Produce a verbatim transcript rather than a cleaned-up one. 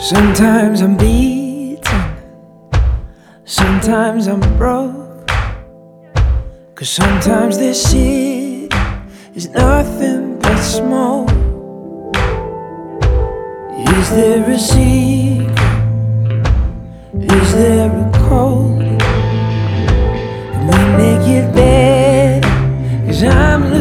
Sometimes I'm beaten, sometimes I'm broke, 'cause sometimes this city is nothing but smoke. Is there a secret? Is there a code? Can we make it better? 'Cause I'm